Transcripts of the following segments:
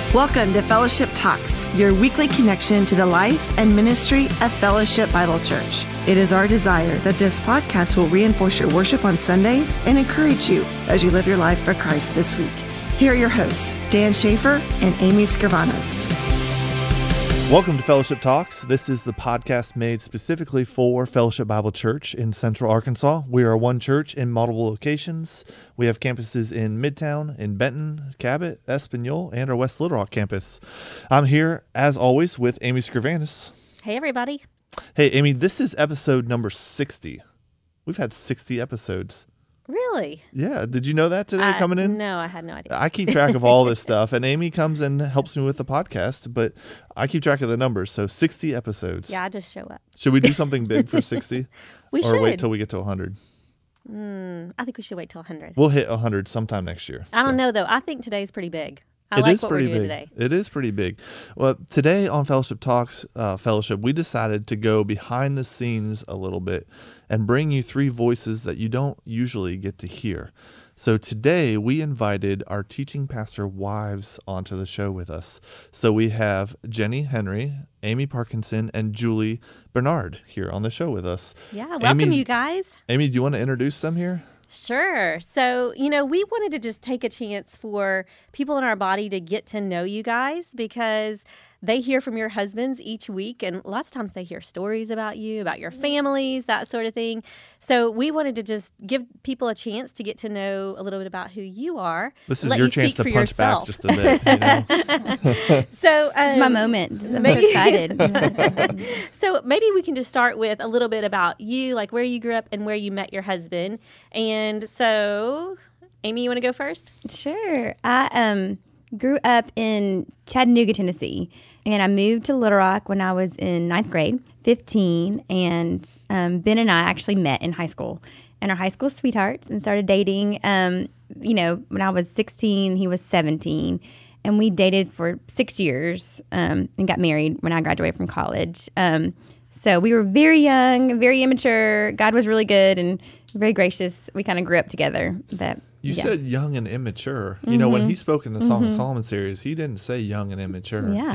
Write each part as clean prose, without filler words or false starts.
Welcome to Fellowship Talks, your weekly connection to the life and ministry of Fellowship Bible Church. It is our desire that this podcast will reinforce your worship on Sundays and encourage you as you live your life for Christ this week. Here are your hosts, Dan Schaefer and Amy Scrivanos. Welcome to Fellowship Talks. This is the podcast made specifically for Fellowship Bible Church in Central Arkansas. We are one church in multiple locations. We have campuses in Midtown, in Benton, Cabot, Espanol, and our West Little Rock campus. I'm here, as always, with Amy Scrivanos. Hey, everybody. Hey, Amy, this is episode number 60. We've had 60 episodes. Really? Yeah. Did you know that today coming in? No, I had no idea. I keep track of all this stuff, and Amy comes and helps me with the podcast, but I keep track of the numbers. So 60 episodes. Yeah, I just show up. Should we do something big for 60? We or should. wait till we get to 100? I think we should wait till 100. We'll hit 100 sometime next year. I don't know, though. I think today's pretty big. I It like is what pretty we're doing big. today. It is pretty big. Well, today on Fellowship Talks, Fellowship, we decided to go behind the scenes a little bit and bring you three voices that you don't usually get to hear. So today we invited our teaching pastor wives onto the show with us. So we have Jenny Henry, Amy Parkinson, and Julie Bernard here on the show with us. Yeah, welcome, you guys. Amy, do you want to introduce them here? Sure. So, we wanted to just take a chance for people in our body to get to know you guys because they hear from your husbands each week, and lots of times they hear stories about you, about your families, that sort of thing. So we wanted to just give people a chance to get to know a little bit about who you are. This is your chance to punch back just a bit. So this is my moment. I'm so excited. So maybe we can just start with a little bit about you, like where you grew up and where you met your husband. And so, Amy, you want to go first? Sure. I grew up in Chattanooga, Tennessee, and I moved to Little Rock when I was in 9th grade, 15, and Ben and I actually met in high school and our high school sweethearts and started dating, when I was 16, he was 17, and we dated for 6 years and got married when I graduated from college. So we were very young, very immature. God was really good and very gracious. We kind of grew up together. But You said young and immature. You know, when he spoke in the Song of Solomon series, he didn't say young and immature. Yeah,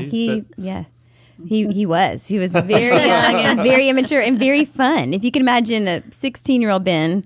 he was. He was very young and very immature and very fun. If you can imagine a 16-year-old Ben,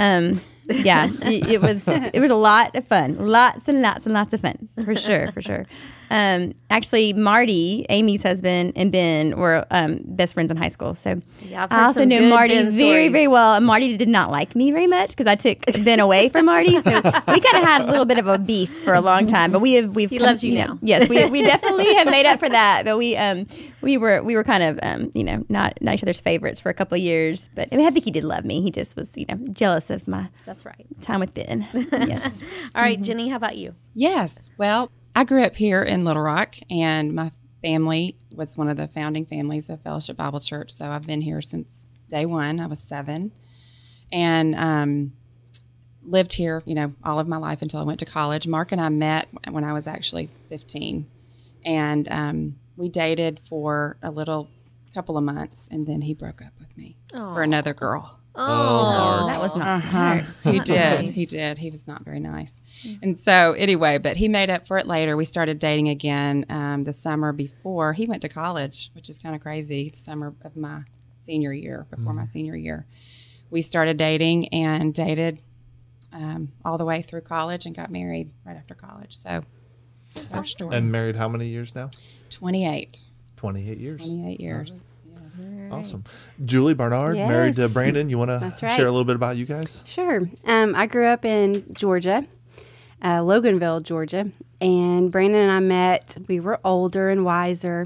it was a lot of fun. Lots and lots and lots of fun, for sure. Actually, Marty, Amy's husband, and Ben were best friends in high school. So I also know Marty very, very well. And Marty did not like me very much because I took Ben away from Marty. So we kind of had a little bit of a beef for a long time. But he loves you now. Yes, we definitely have made up for that. But we were kind of not each other's favorites for a couple of years. But I think he did love me. He just was jealous of my time with Ben. Yes. All right, Jenny, how about you? Yes. Well, I grew up here in Little Rock, and my family was one of the founding families of Fellowship Bible Church. So I've been here since day one. I was 7, and lived here, all of my life until I went to college. Mark and I met when I was actually 15, and we dated for a couple of months, and then he broke up with me for another girl. Oh, that was not smart. He did. He was not very nice. And so anyway, but he made up for it later. We started dating again the summer before he went to college, which is kind of crazy. The summer of my senior year, before my senior year. We started dating and dated all the way through college and got married right after college. So that's our story. And married how many years now? 28. 28 years. 28 years. Right. Awesome. Julie Bernard, married to Brandon. You want to share a little bit about you guys? Sure. I grew up in Georgia, Loganville, Georgia, and Brandon and I met. We were older and wiser.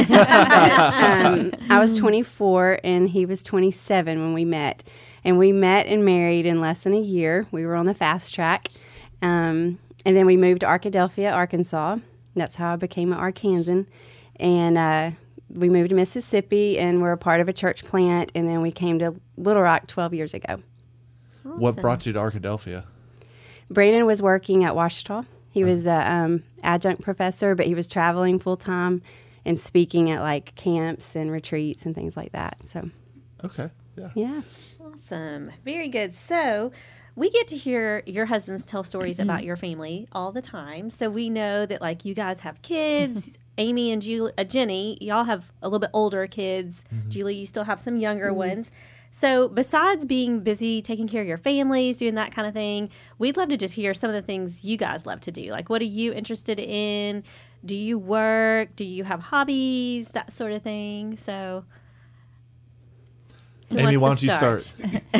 I was 24 and he was 27 when we met. And we met and married in less than a year. We were on the fast track. And then we moved to Arkadelphia, Arkansas. That's how I became an Arkansan. And we moved to Mississippi, and we're a part of a church plant, and then we came to Little Rock 12 years ago. Awesome. What brought you to Arkadelphia? Brandon was working at Ouachita. He was an adjunct professor, but he was traveling full-time and speaking at, camps and retreats and things like that. So, Okay, yeah. Awesome. Very good. So we get to hear your husbands tell stories about your family all the time. So we know that, like, you guys have kids. Amy and Jenny, y'all have a little bit older kids. Julie, you still have some younger ones. So besides being busy taking care of your families, doing that kind of thing, we'd love to just hear some of the things you guys love to do. Like, what are you interested in? Do you work? Do you have hobbies? That sort of thing. So, Amy, why don't you start?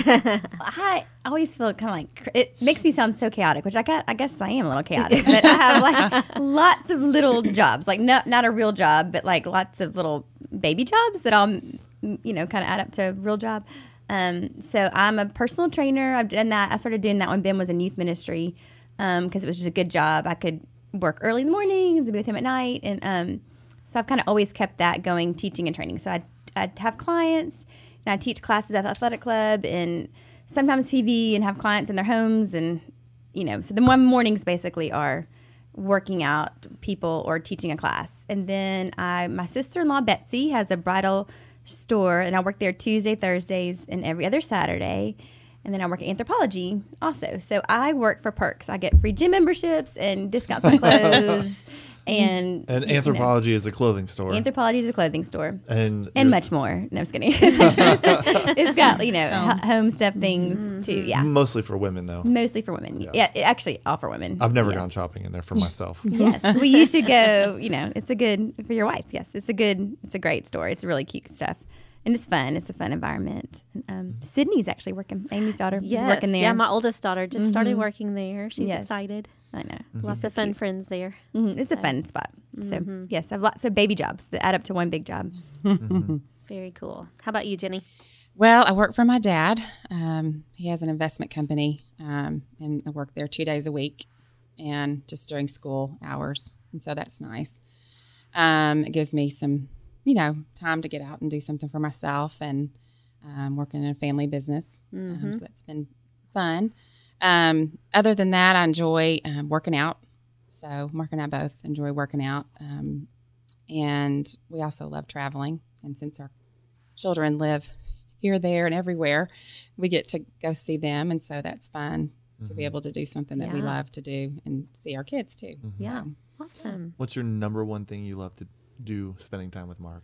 I always feel kind of like it makes me sound so chaotic, which I guess I am a little chaotic. But I have like lots of little jobs, like not a real job, but like lots of little baby jobs that I'll kind of add up to a real job. So I'm a personal trainer. I've done that. I started doing that when Ben was in youth ministry because it was just a good job. I could work early in the mornings and be with him at night, and so I've kind of always kept that going, teaching and training. So I'd have clients. And I teach classes at the athletic club and sometimes PV and have clients in their homes. And, so the mornings basically are working out people or teaching a class. And then my sister-in-law, Betsy, has a bridal store, and I work there Tuesday, Thursdays, and every other Saturday. And then I work at Anthropologie also. So I work for perks. I get free gym memberships and discounts on clothes. And Anthropologie is a clothing store. Anthropologie is a clothing store. And much more. No, I'm just kidding. It's got, home stuff things too. Yeah. Mostly for women, though. Mostly for women. Yeah, actually, all for women. I've never gone shopping in there for myself. Yes. We used to go, it's a good, for your wife. Yes. It's a great store. It's really cute stuff. And it's fun. It's a fun environment. Sydney's actually working. Amy's daughter is working there. Yeah, my oldest daughter just started working there. She's excited. I know. Lots of fun friends there. It's a fun spot. So, yes, I have lots of baby jobs that add up to one big job. Very cool. How about you, Jenny? Well, I work for my dad. He has an investment company, and I work there 2 days a week and just during school hours. And so that's nice. It gives me some, time to get out and do something for myself, and working in a family business. So that's been fun. Other than that, I enjoy working out. So Mark and I both enjoy working out. And we also love traveling. And since our children live here, there, and everywhere, we get to go see them. And so that's fun to be able to do something that we love to do and see our kids too. Yeah. Awesome. What's your number one thing you love to do spending time with Mark?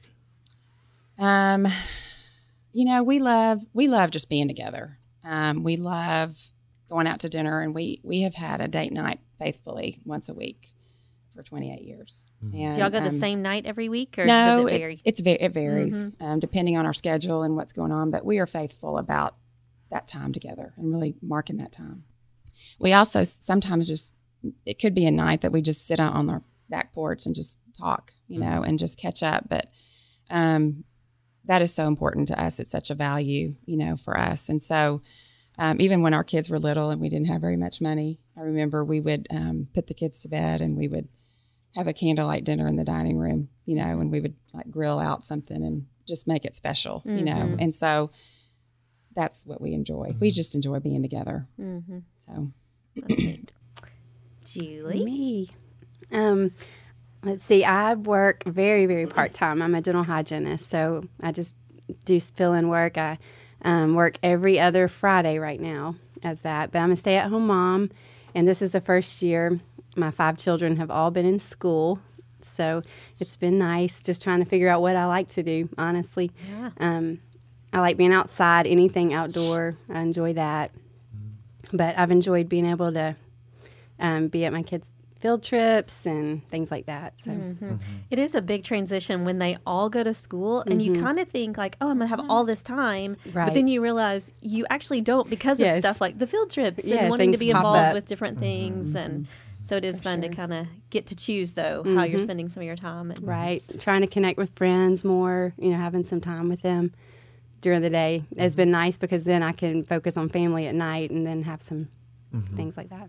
We love just being together. We love going out to dinner, and we have had a date night faithfully once a week for 28 years. And, do y'all go the same night every week, or no, does it vary? It varies depending on our schedule and what's going on, but we are faithful about that time together and really marking that time. We also sometimes it could be a night that we just sit out on our back porch and just talk, and just catch up. But that is so important to us. It's such a value, for us. And so even when our kids were little and we didn't have very much money, I remember we would put the kids to bed and we would have a candlelight dinner in the dining room, and we would like grill out something and just make it special, And so that's what we enjoy. We just enjoy being together. So that's neat. Julie? Me. Let's see. I work very, very part-time. I'm a dental hygienist, so I just do fill-in work. I work every other Friday right now as that. But I'm a stay-at-home mom, and this is the first year my 5 children have all been in school. So it's been nice just trying to figure out what I like to do, honestly. Yeah. I like being outside, anything outdoor. I enjoy that. But I've enjoyed being able to be at my kids' field trips and things like that. So It is a big transition when they all go to school and you kind of think like, oh, I'm going to have all this time. Right. But then you realize you actually don't because of stuff like the field trips and wanting to be pop involved up. with different things. And so it is fun to kind of get to choose, though, how you're spending some of your time. And, right. Trying to connect with friends more, having some time with them during the day has been nice because then I can focus on family at night and then have some things like that.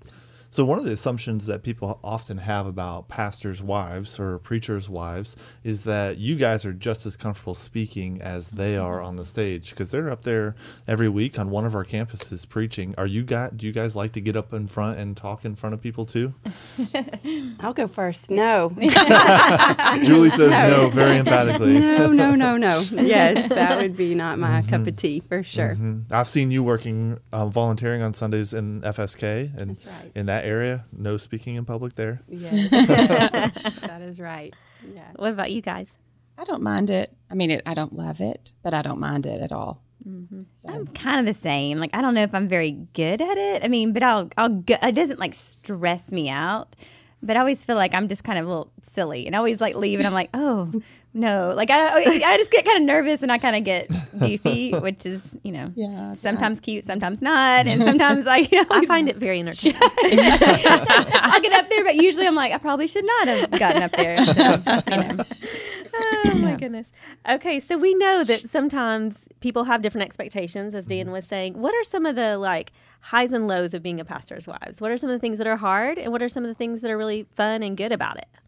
So one of the assumptions that people often have about pastors' wives or preachers' wives is that you guys are just as comfortable speaking as they are on the stage, because they're up there every week on one of our campuses preaching. Do you guys like to get up in front and talk in front of people too? I'll go first. No. Julie says no very emphatically. No. Yes, that would be not my cup of tea for sure. I've seen you working, volunteering on Sundays in FSK, and That's right. in that area, no speaking in public there. Yes, that is right. Yeah. What about you guys? I don't mind it. I mean, I don't love it, but I don't mind it at all. So, I'm kind of the same. Like, I don't know if I'm very good at it. I mean, but I'll go. It doesn't like stress me out. But I always feel like I'm just kind of a little silly, and I always like leave, and I'm like, oh no, like I just get kind of nervous, and I kind of get goofy, which is sometimes cute, sometimes not, and sometimes I find it very entertaining. I'll get up there, but usually I'm like, I probably should not have gotten up there. So, Oh my goodness. Okay, so we know that sometimes people have different expectations, as Dan was saying. What are some of the like highs and lows of being a pastor's wives? What are some of the things that are hard, and what are some of the things that are really fun and good about it?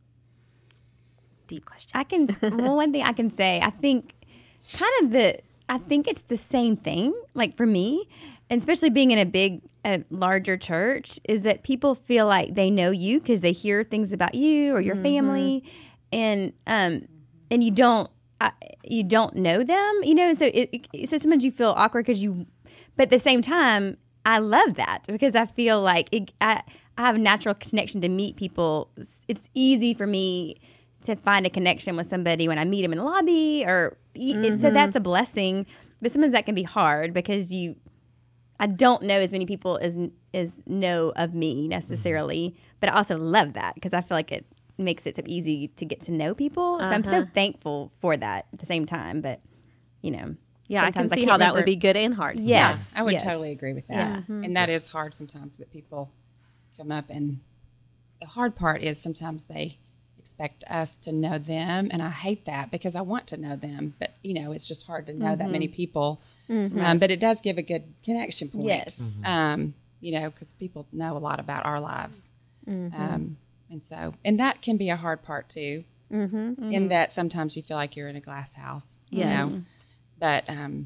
Deep question. One thing I can say, I think it's the same thing. Like for me, and especially being in a larger church, is that people feel like they know you because they hear things about you or your family, and you don't know them, So so sometimes you feel awkward but at the same time, I love that because I feel like I have a natural connection to meet people. It's easy for me to find a connection with somebody when I meet them in the lobby, so that's a blessing. But sometimes that can be hard because I don't know as many people as know of me necessarily. But I also love that because I feel like it makes it so easy to get to know people. So I'm so thankful for that at the same time. But yeah, I can see how that would be good and hard. Yes, I would totally agree with that. Yeah. And that is hard sometimes that people come up, and the hard part is sometimes they expect us to know them, and I hate that because I want to know them, but it's just hard to know that many people. But it does give a good connection point. Yes. Because people know a lot about our lives. And that can be a hard part too, in that sometimes you feel like you're in a glass house. Yes. But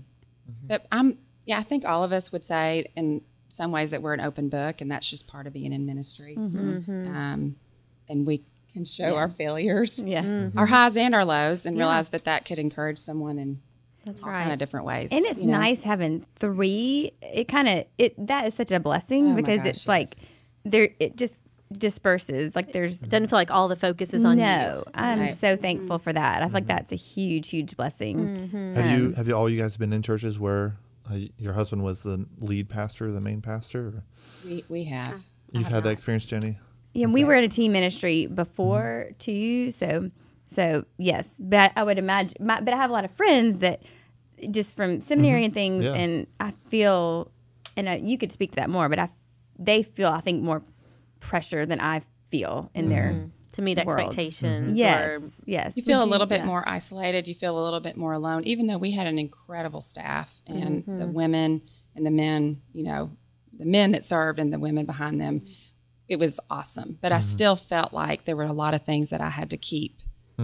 I think all of us would say in some ways that we're an open book, and that's just part of being in ministry. And we can show our failures, our highs and our lows, and realize that could encourage someone in all kind of different ways. And it's nice having three. That is such a blessing because it's like it just disperses. Like doesn't feel like all the focus is on you. No, I'm so thankful for that. I feel like that's a huge, huge blessing. Have you all you guys been in churches where your husband was the lead pastor, the main pastor? We have. You've had that experience, Jenny? Yeah, we were in a team ministry before too. So yes, but I would imagine. But I have a lot of friends that just from seminary and things, and I feel, and you could speak to that more, but they feel, I think, more pressure than I feel in their to meet worlds. Expectations. Yes. You feel a little bit more isolated. You feel a little bit more alone, even though we had an incredible staff, and the women and the men, the men that served and the women behind them. It was awesome. But I still felt like there were a lot of things that I had to keep,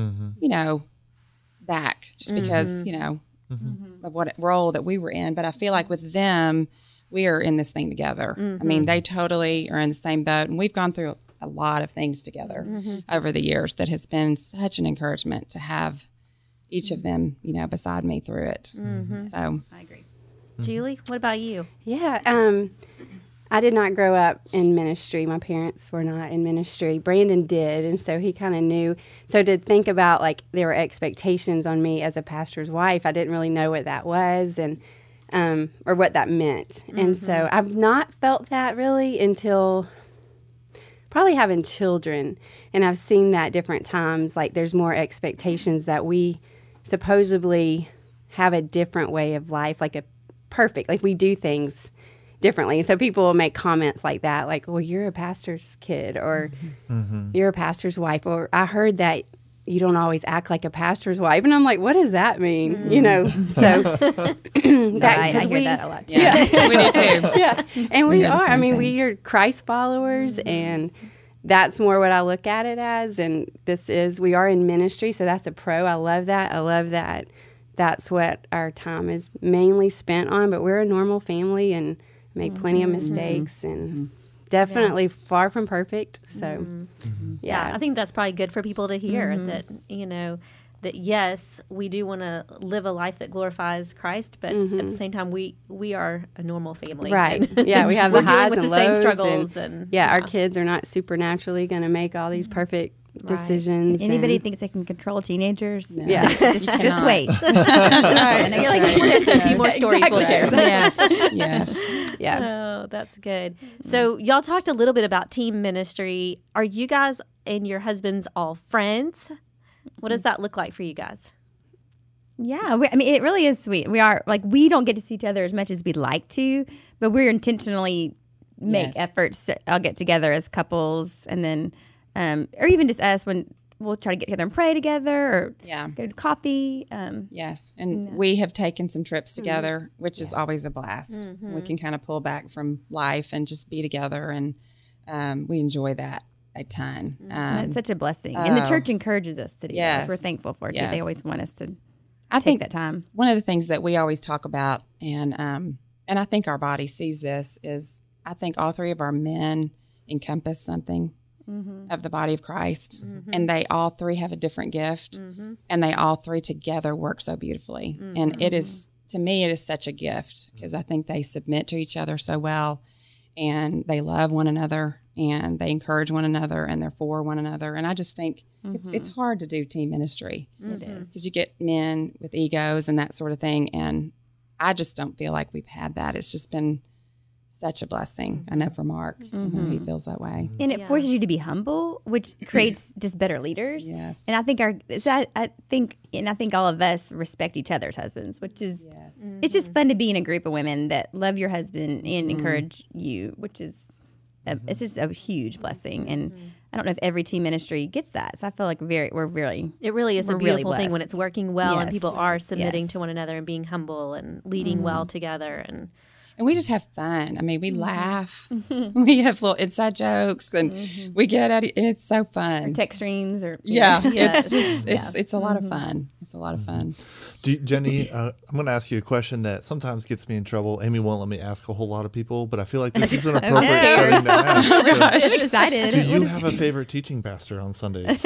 back just because, of what role that we were in. But I feel like with them, we are in this thing together. I mean, they totally are in the same boat, and we've gone through a lot of things together over the years that has been such an encouragement to have each of them, beside me through it. So I agree. Julie, what about you? Yeah, I did not grow up in ministry. My parents were not in ministry. Brandon did, and so he kind of knew. So to think about, like, there were expectations on me as a pastor's wife, I didn't really know what that was and or what that meant. And so I've not felt that really until probably having children. And I've seen that different times, like there's more expectations that we supposedly have a different way of life, like we do things differently. So people will make comments like that, like, well, you're a pastor's kid, or you're a pastor's wife, or I heard that, you don't always act like a pastor's wife. And I'm like, what does that mean? You know, so I hear that a lot too. Yeah, we do too. yeah. And we hear the are. I same mean, thing. we are Christ followers, and that's more what I look at it as. And we are in ministry, so that's a pro. I love that. I love that. That's what our time is mainly spent on. But we're a normal family and make plenty of mistakes, and definitely far from perfect. So, Yeah, I think that's probably good for people to hear that, you know, that yes, we do want to live a life that glorifies Christ, but at the same time, we are a normal family. right. And Yeah, we have we're the dealing highs with and the same lows. struggles. And our kids are not supernaturally going to make all these perfect decisions. Anybody and- thinks they can control teenagers? Yeah. Just wait. And you're like, just listen to a few more stories we'll share. Yes, yes. Yeah. Oh, that's good. So y'all talked a little bit about team ministry. Are you guys and your husbands all friends? What does that look like for you guys? Yeah, I mean, it really is sweet. We are like, we don't get to see each other as much as we'd like to, but we're intentionally make Yes. efforts to all get together as couples, and then, or even just us when we'll try to get together and pray together, or Yeah. go to coffee. Yes, and we have taken some trips together, which is always a blast. We can kind of pull back from life and just be together, and we enjoy that a ton. That's such a blessing, and the oh. church encourages us to do that. Yes. We're thankful for it too. They Yes. always want us to I take think that time. one of the things that we always talk about, and I think our body sees this, is I think all three of our men encompass something of the body of Christ, and they all three have a different gift, and they all three together work so beautifully. And it is, to me, it is such a gift, because I think they submit to each other so well, and they love one another, and they encourage one another, and they're for one another. And I just think it's hard to do team ministry. It is. Because you get men with egos and that sort of thing, and I just don't feel like we've had that. It's just been such a blessing. I know for Mark, you know, he feels that way. And it Yeah. forces you to be humble, which creates just better leaders. Yes. And I think I think all of us respect each other's husbands, which is Yes. it's just fun to be in a group of women that love your husband and encourage you, which is it's just a huge blessing. And I don't know if every team ministry gets that. So I feel like we're really It really is a We're really beautiful thing when blessed. it's working well and Yes. people are submitting to Yes. one another and being humble and leading well together. And And we just have fun. I mean, we laugh. We have little inside jokes, and we get at it, and it's so fun. text streams or Yeah, Yes. it's a lot of fun. It's a lot of fun. Jenny, I'm going to ask you a question that sometimes gets me in trouble. Amy won't let me ask a whole lot of people, but I feel like this is an appropriate setting to ask. So, I'm excited. do you have a favorite teaching pastor on Sundays?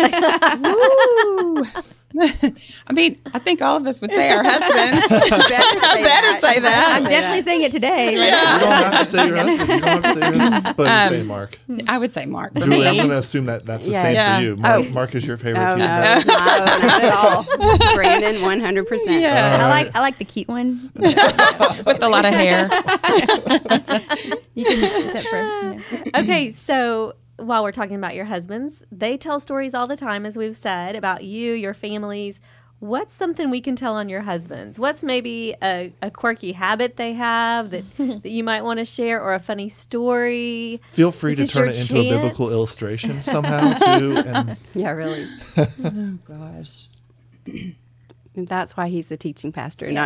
Woo! I mean, I think all of us would say our husbands. Better say that. I'm definitely saying it today. Right? You don't have to say your husband. You don't have to say your husband. But you say Mark. I would say Mark. For Julie, I'm me. going to assume that that's the Yeah. same Yeah. for you. Mark is your favorite Oh, teaching no, pastor. not at all. Brandon, 100%. Yeah. I like the cute one. with a lot of hair. You can except for okay, so while we're talking about your husbands, they tell stories all the time, as we've said, about you, your families. What's something we can tell on your husbands? What's maybe a quirky habit they have that you might want to share, or a funny story? Feel free This to is turn your it into a biblical chance. illustration somehow, too. And Yeah, really. Oh gosh. And that's why he's the teaching pastor. Not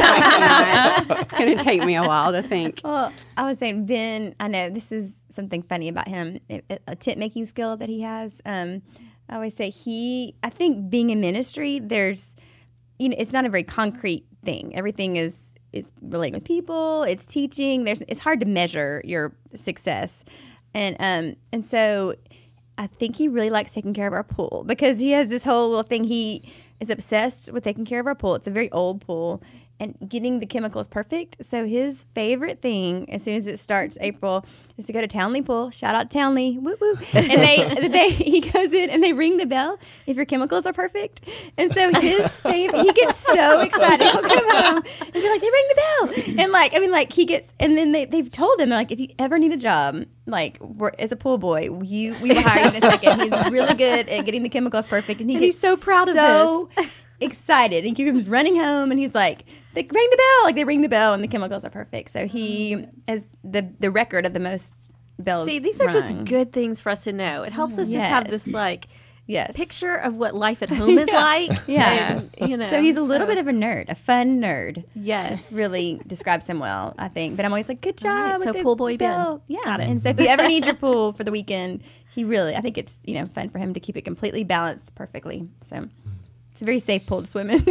it's going to take me a while to think. Well, I was saying, Ben, I know this is something funny about him, a tent making skill that he has. I always say I think being in ministry, there's, it's not a very concrete thing. Everything is relating with people, it's teaching. It's hard to measure your success. And so I think he really likes taking care of our pool, because he has this whole little thing. He is obsessed with taking care of our pool. It's a very old pool, and getting the chemicals perfect. So his favorite thing, as soon as it starts April, is to go to Townley Pool. Shout out Townley, woo woo! And he goes in and they ring the bell if your chemicals are perfect. And so his favorite, he gets so excited. He'll come home and be like, they ring the bell, and he gets. And then they've told him, like, if you ever need a job, like as a pool boy, we will hire you in a second. He's really good at getting the chemicals perfect, and he's so proud of this. Excited, and he comes running home, and he's like, they ring the bell, like they ring the bell, and the chemicals are perfect. So he has the record of the most bells. See, these are just rung. good things for us to know. It helps us just have Yes. this, like, Yes. picture of what life at home is like. Yeah. And, you know, So he's a little bit of a nerd, a fun nerd. yes. Really describes him well, I think. But I'm always like, good All right, job. so with the pool boy Ben. bell. Yeah. Got it. And so if you ever need your pool for the weekend, I think it's, fun for him to keep it completely balanced perfectly. So it's a very safe pool to swim in.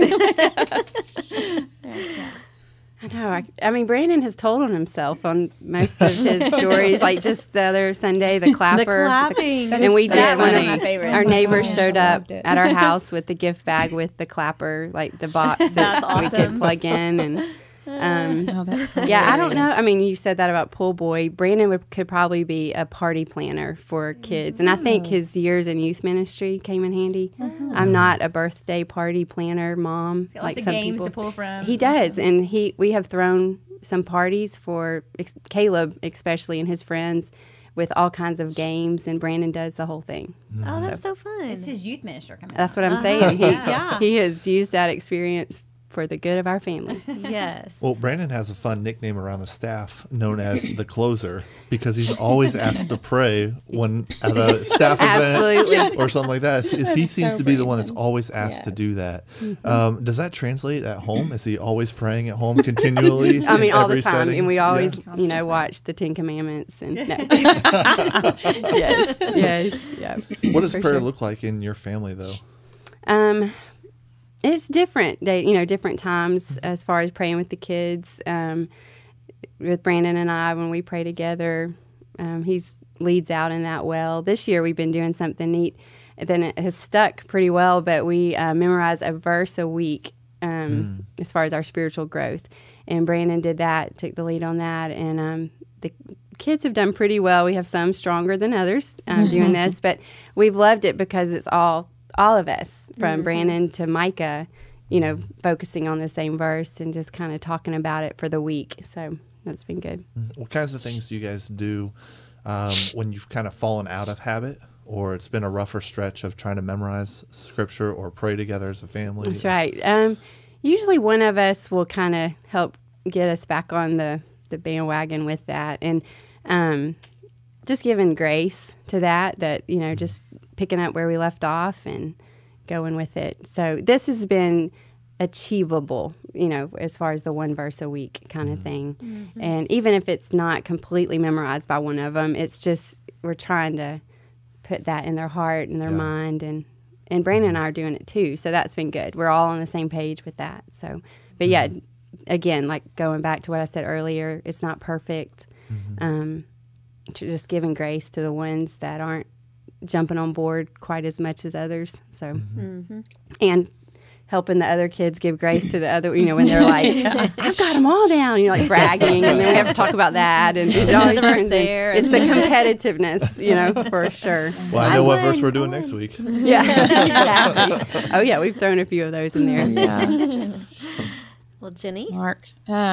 I know. I mean, Brandon has told on himself on most of his stories. Like just the other Sunday, the clapper. The clapping. And we so did. One funny. of my favorite. our neighbors Oh, showed I up loved it. at our house with the gift bag with the clapper, like the box that That's we could awesome. plug in. And Oh, that's yeah, I don't know. hilarious. I mean, you said that about Pool Boy. Brandon could probably be a party planner for kids. And I think his years in youth ministry came in handy. I'm not a birthday party planner mom. Got like lots of some games people. to pull from. He does. And we have thrown some parties for Caleb, especially, and his friends with all kinds of games. And Brandon does the whole thing. Oh, that's so fun. It's his youth minister coming That's up. what I'm saying. Yeah. He has used that experience for the good of our family. Yes. Well, Brandon has a fun nickname around the staff known as the closer because he's always asked to pray when at a staff Absolutely. event or something like that. He seems so to be the one that's Brandon. always asked to Yes. do that. Does that translate at home? Is he always praying at home continually? I mean, in all the every time. setting? And we always, Yeah. watch the Ten Commandments. And no. yes. Yeah. What does For prayer sure. look like in your family, though? It's different. Different times as far as praying with the kids. With Brandon and I, when we pray together, he leads out in that well. This year we've been doing something neat. Then it has stuck pretty well, but we memorize a verse a week as far as our spiritual growth. And Brandon did that, took the lead on that, and the kids have done pretty well. We have some stronger than others doing this, but we've loved it because it's all of us, from Brandon to Micah, focusing on the same verse and just kind of talking about it for the week. So that's been good. What kinds of things do you guys do when you've kind of fallen out of habit or it's been a rougher stretch of trying to memorize scripture or pray together as a family? That's right. Usually one of us will kind of help get us back on the bandwagon with that. And just giving grace to that, just picking up where we left off and going with it. So this has been achievable, as far as the one verse a week kind of thing. Mm-hmm. And even if it's not completely memorized by one of them, it's just we're trying to put that in their heart and their mind. And Brandon and I are doing it too. So that's been good. We're all on the same page with that. So, but yeah, again, like going back to what I said earlier, it's not perfect. Just giving grace to the ones that aren't jumping on board quite as much as others. So, and helping the other kids give grace to the other, when they're like, I've got them all down, like bragging, and then we have to talk about that. And it always verse turns in, there. it's the competitiveness, for sure. Well, I know what verse we're doing next week. Yeah, exactly. Oh, yeah, we've thrown a few of those in there. Yeah. Well, Jenny. Mark,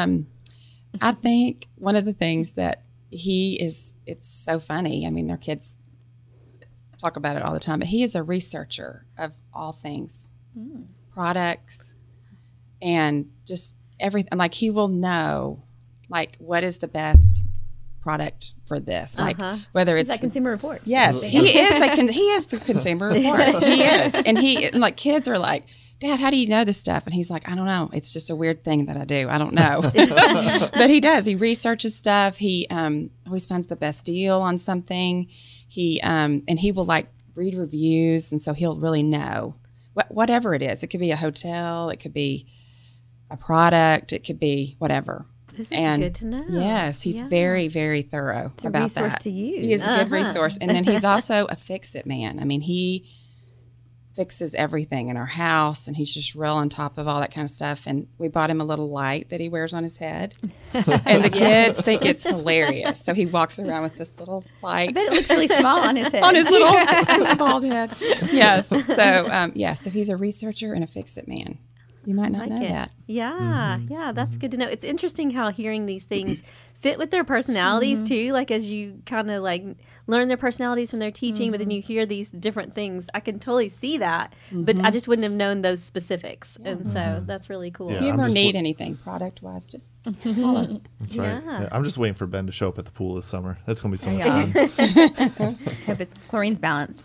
I think one of the things that it's so funny. I mean, their kids talk about it all the time, but he is a researcher of all things, products, and just everything. Like, he will know, like, what is the best product for this, like whether It's it's that Consumer Report. Yes, he is the Consumer Report. He is, and like, kids are like, Dad, how do you know this stuff? And he's like, I don't know. It's just a weird thing that I do. I don't know. But he does. He researches stuff. He always finds the best deal on something. And he will like read reviews, and so he'll really know whatever it is. It could be a hotel. It could be a product. It could be whatever. This is good to know. Yes, he's very, very thorough It's a about resource that. to use. He is a good resource. And then he's also a fix-it man. I mean, he fixes everything in our house, and he's just real on top of all that kind of stuff. And we bought him a little light that he wears on his head. And the kids think it's hilarious. So he walks around with this little light. I bet it looks really small on his head. On his little his bald head. Yes. So, so he's a researcher and a fix-it man. You might not know that. Yeah, yeah, that's good to know. It's interesting how hearing these things fit with their personalities too. Like as you kind of like learn their personalities when they're teaching, but then you hear these different things. I can totally see that, but I just wouldn't have known those specifics. And so that's really cool. Yeah. If you I'm ever just need anything product wise, just holler. That's right. Yeah. Yeah, I'm just waiting for Ben to show up at the pool this summer. That's going to be so much Yeah. fun. Hope it's chlorine's balanced.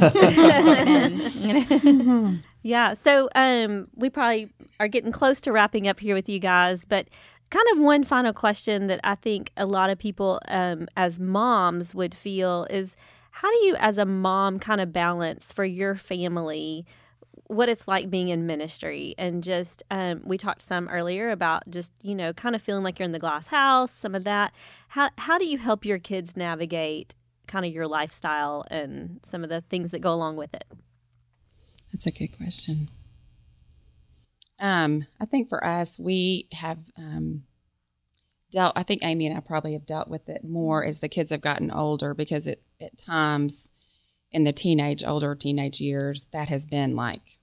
Yeah. So we probably are getting close to wrapping up here with you guys, but kind of one final question that I think a lot of people as moms would feel is, how do you as a mom kind of balance for your family what it's like being in ministry? And just we talked some earlier about just, kind of feeling like you're in the glass house, some of that. How do you help your kids navigate kind of your lifestyle and some of the things that go along with it? That's a good question. I think for us, we have I think Amy and I probably have dealt with it more as the kids have gotten older, because at times in the older teenage years, that has been like,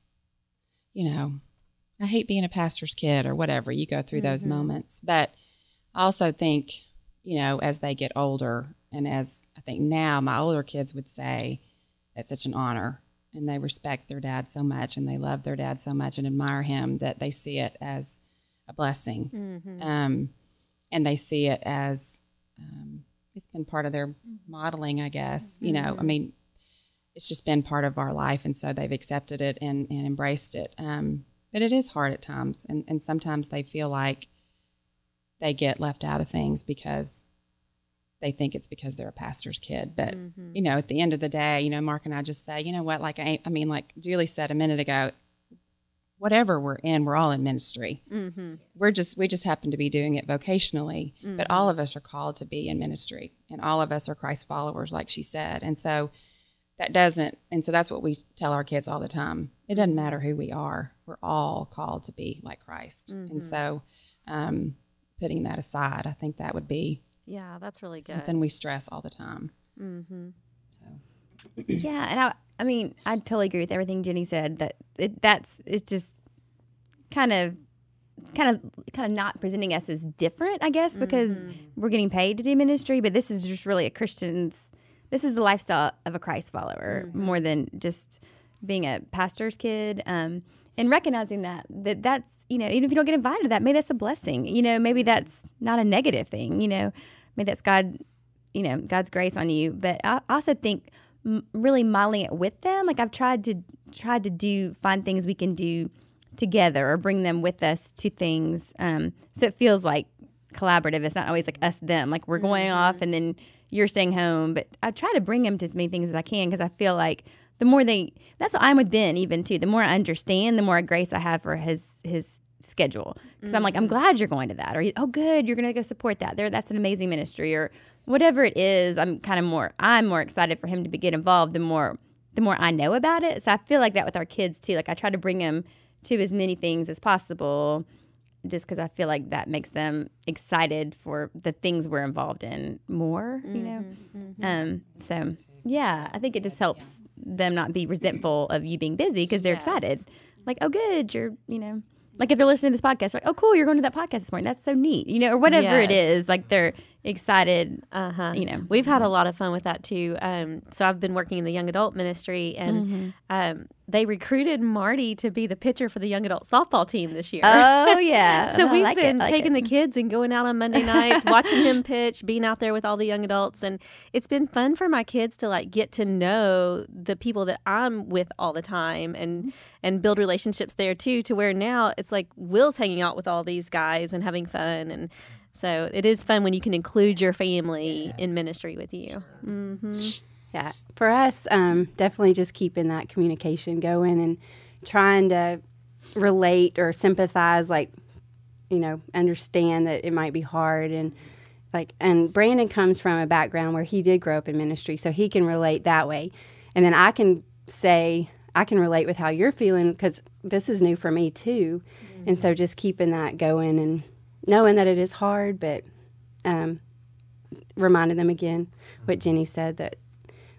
I hate being a pastor's kid or whatever. You go through those moments. But I also think, as they get older, and as I think now my older kids would say, it's such an honor. And they respect their dad so much, and they love their dad so much and admire him, that they see it as a blessing. And they see it as it's been part of their modeling, I guess. I mean, it's just been part of our life, and so they've accepted it and embraced it. But it is hard at times, and sometimes they feel like they get left out of things because they think it's because they're a pastor's kid. But, at the end of the day, Mark and I just say, what, like Julie said a minute ago, whatever we're in, we're all in ministry. We just happen to be doing it vocationally, but all of us are called to be in ministry, and all of us are Christ followers, like she said. And so that's what we tell our kids all the time. It doesn't matter who we are. We're all called to be like Christ. And so, putting that aside, I think that would be, yeah, that's really good. something we stress all the time. So. Yeah, and I mean, I totally agree with everything Jenny said. That it's just kind of not presenting us as different, I guess, because we're getting paid to do ministry. But this is just really this is the lifestyle of a Christ follower more than just being a pastor's kid. And recognizing that's even if you don't get invited to that, maybe that's a blessing. Maybe that's not a negative thing. Maybe that's God. God's grace on you. But I also think really modeling it with them. Like I've tried to find things we can do together or bring them with us to things. So it feels like collaborative. It's not always like us, them, like we're going off and then you're staying home. But I try to bring them to as many things as I can, because I feel like the more that's what I'm with Ben even too. The more I understand, the more grace I have for his schedule. Because I'm like, I'm glad you're going to that. Or, oh, good, you're going to go support that. That's an amazing ministry. Or whatever it is, I'm more excited for him to get involved the more I know about it. So I feel like that with our kids too. Like I try to bring them to as many things as possible, just because I feel like that makes them excited for the things we're involved in more, So yeah, I think it just helps them not be resentful of you being busy, because they're excited. Like, oh, good, you're, like if they're listening to this podcast, like, oh, cool, you're going to that podcast this morning. That's so neat, or whatever it is. Like they're excited. We've had a lot of fun with that too. So I've been working in the young adult ministry, and they recruited Marty to be the pitcher for the young adult softball team this year. Oh yeah. So we've been taking the kids and going out on Monday nights, watching him pitch, being out there with all the young adults, and it's been fun for my kids to like get to know the people that I'm with all the time, and build relationships there too, to where now it's like Will's hanging out with all these guys and having fun. And so it is fun when you can include your family in ministry with you. Yeah, for us, definitely just keeping that communication going and trying to relate or sympathize, understand that it might be hard. And Brandon comes from a background where he did grow up in ministry, so he can relate that way. And then I can relate with how you're feeling, because this is new for me too. And so just keeping that going and knowing that it is hard, but reminding them again what Jenny said, that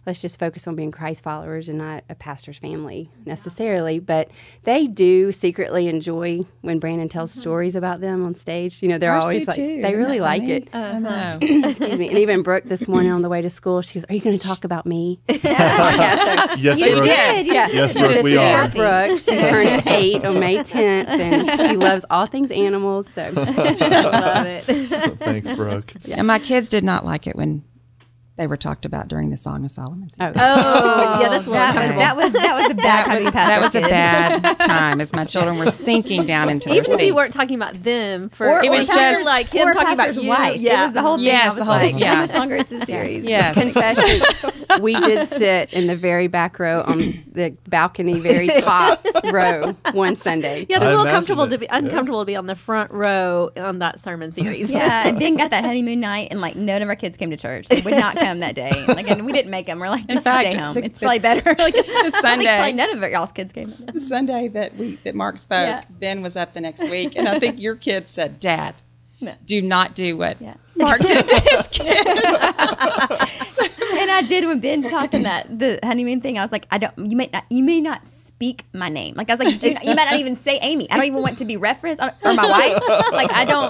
let's just focus on being Christ followers and not a pastor's family necessarily. But they do secretly enjoy when Brandon tells stories about them on stage. You know, they're Ours always do like, too. they really like Funny? it. I know. Excuse me. And even Brooke this morning on the way to school, she goes, "Are you going to talk about me?" Yes, You Brooke. did. Yeah. Yes, Brooke, This we is are. for Brooke. She's turning 8 on May 10th, and she loves all things animals, so I love it. Thanks, Brooke. And my kids did not like it when they were talked about during the Song of Solomon series. Oh, yeah, that's a little uncomfortable. That was a bad time to be That was a kid. bad time as my children were sinking down into their Even if seats. you weren't talking about them, for Or It was just- like him or talking about pastor's you. wife. Yeah, It was the whole thing. Yes, I was the whole- like, yeah. How longer is this series? Yes. Confession, we did sit in the very back row on the balcony, very top row one Sunday. Yeah, it's I a little imagined comfortable it. to be uncomfortable to be on the front row on that sermon series. Yeah, and Ben got that honeymoon night, and like none of our kids came to church. They would not come that day. Like, and we didn't make them. We're like, just fact, stay home. the- It's probably better. Like, Sunday- probably none of y'all's kids came. The Sunday that Mark spoke, Yeah. Ben was up the next week, and I think your kids said, "Dad, No. do not do what Yeah. Mark did to his kids." And I did when Ben talked in the honeymoon thing. I was like, you may not speak my name. Like I was like, you might not even say Amy. I don't even want to be referenced or my wife. Like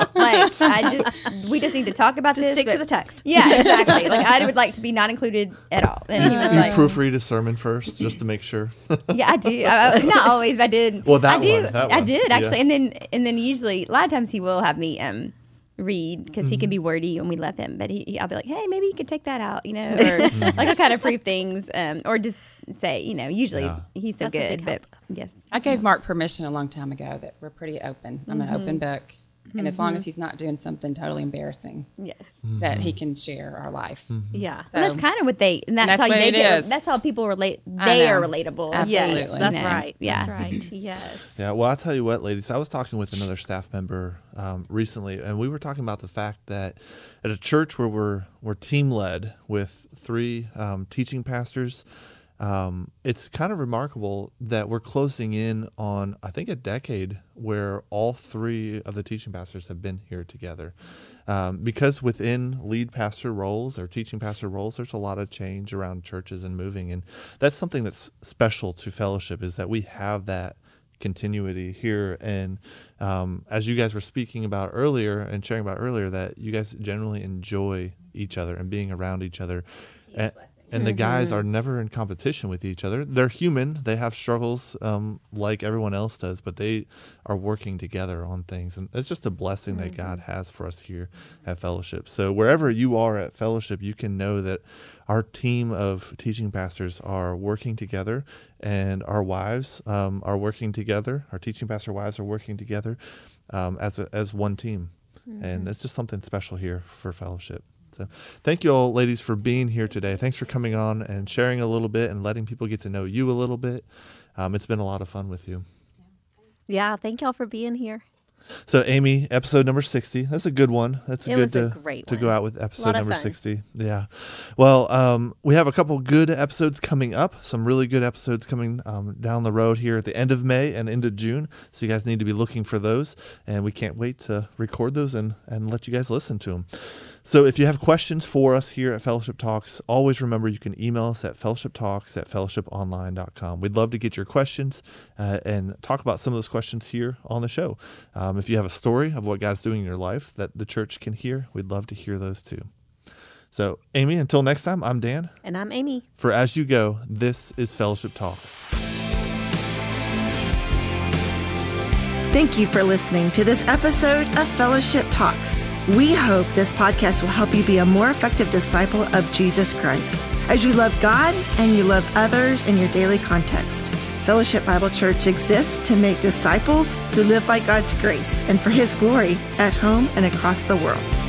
we just need to talk about this. Stick to but- the text. Yeah, exactly. Like I would like to be not included at all. And he was You like, proofread a sermon first, just to make sure. yeah, I do. Not always, but I did. Well, that I do. one, that I one, did actually, yeah. and then usually a lot of times he will have me read because he can be wordy when we love him. But I'll be like, hey, maybe you could take that out, or like I kind of proof things, or just say, usually Yeah. he's so That's a big good. But help. yes, I gave Mark permission a long time ago that we're pretty open. I'm an open book, and as long as he's not doing something totally embarrassing, yes. that he can share our life. Yeah. And that's kind of what and that's, that's how what they it get. is. That's how people relate. I They know. are relatable. Absolutely. Yes, that's You know, right. Yeah. That's right. Yes. Yeah, well, I'll tell you what, ladies. I was talking with another staff member recently, and we were talking about the fact that at a church where we're team led with 3 teaching pastors, it's kind of remarkable that we're closing in on, I think, a decade where all 3 of the teaching pastors have been here together. Because within lead pastor roles or teaching pastor roles, there's a lot of change around churches and moving. And that's something that's special to Fellowship, is that we have that continuity here. And as you guys were speaking about earlier and sharing about earlier, that you guys generally enjoy each other and being around each other. And the guys are never in competition with each other. They're human. They have struggles like everyone else does, but they are working together on things. And it's just a blessing that God has for us here at Fellowship. So wherever you are at Fellowship, you can know that our team of teaching pastors are working together, and our wives are working together. Our teaching pastor wives are working together as one team. And it's just something special here for Fellowship. So thank you all, ladies, for being here today. Thanks for coming on and sharing a little bit and letting people get to know you a little bit. It's been a lot of fun with you. Yeah. Thank y'all for being here. So, Amy, episode number 60. That's a good one. That's It good was a great to one. go out with Lot episode of number fun. 60. Yeah. Well, we have a couple good episodes coming up. Some really good episodes coming down the road here at the end of May and into June. So you guys need to be looking for those. And we can't wait to record those and let you guys listen to them. So if you have questions for us here at Fellowship Talks, always remember you can email us at fellowshiptalks@fellowshiponline.com. We'd love to get your questions and talk about some of those questions here on the show. If you have a story of what God's doing in your life that the church can hear, we'd love to hear those too. So, Amy, until next time, I'm Dan. And I'm Amy. For As You Go, this is Fellowship Talks. Thank you for listening to this episode of Fellowship Talks. We hope this podcast will help you be a more effective disciple of Jesus Christ as you love God and you love others in your daily context. Fellowship Bible Church exists to make disciples who live by God's grace and for His glory at home and across the world.